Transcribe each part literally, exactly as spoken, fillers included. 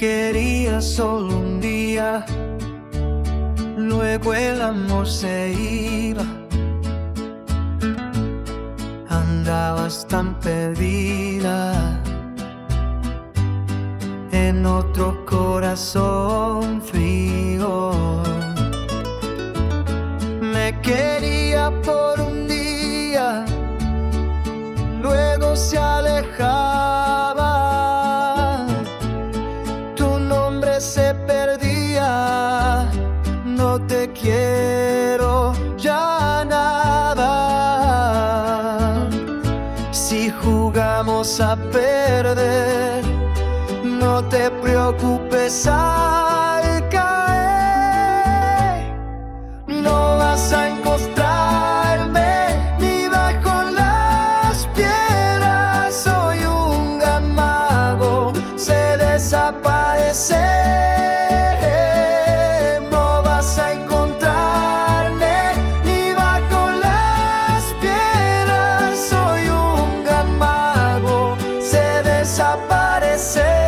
quería solo un día, luego el amor se iba. Andabas tan perdida en otro corazón frío. Me quería por un día, luego se alejaba. Tu nombre se perdía. No te quiero ya nada. Si jugamos a perder, no te preocupes al caer. No vas a encontrarme ni bajo las piedras. Soy un gran mago, sé desaparecer. No vas a encontrarme ni bajo las piedras. Soy un gran mago, sé desaparecer.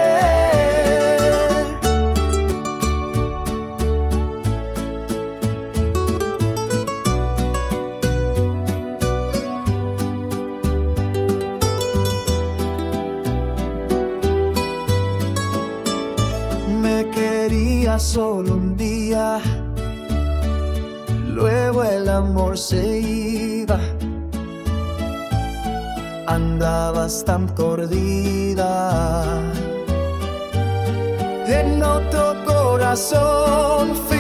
Me quería solo un día, luego el amor se iba. Andabas tan perdida en otro corazón.